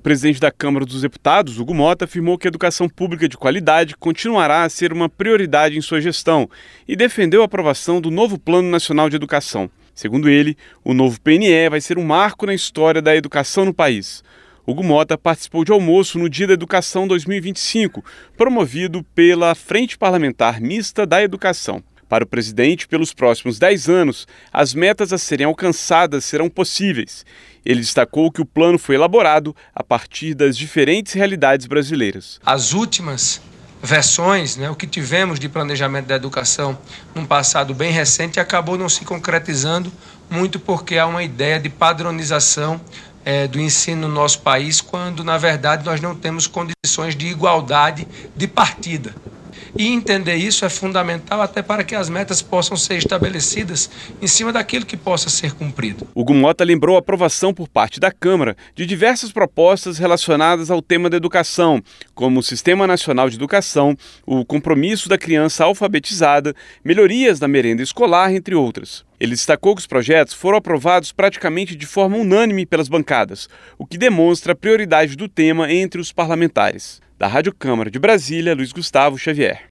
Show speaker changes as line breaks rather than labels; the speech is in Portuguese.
presidente da Câmara dos Deputados, Hugo Motta, afirmou que a educação pública de qualidade continuará a ser uma prioridade em sua gestão e defendeu a aprovação do novo Plano Nacional de Educação. Segundo ele, o novo PNE vai ser um marco na história da educação no país. Hugo Motta participou de almoço no Dia da Educação 2025, promovido pela Frente Parlamentar Mista da Educação. Para o presidente, pelos próximos 10 anos, as metas a serem alcançadas serão possíveis. Ele destacou que o plano foi elaborado a partir das diferentes realidades brasileiras.
As últimas versões, o que tivemos de planejamento da educação num passado bem recente, acabou não se concretizando muito porque há uma ideia de padronização do ensino no nosso país, quando, na verdade, nós não temos condições de igualdade de partida. E entender isso é fundamental até para que as metas possam ser estabelecidas em cima daquilo que possa ser cumprido.
Hugo Motta lembrou a aprovação por parte da Câmara de diversas propostas relacionadas ao tema da educação, como o Sistema Nacional de Educação, o compromisso da criança alfabetizada, melhorias na merenda escolar, entre outras. Ele destacou que os projetos foram aprovados praticamente de forma unânime pelas bancadas, o que demonstra a prioridade do tema entre os parlamentares. Da Rádio Câmara de Brasília, Luiz Gustavo Xavier.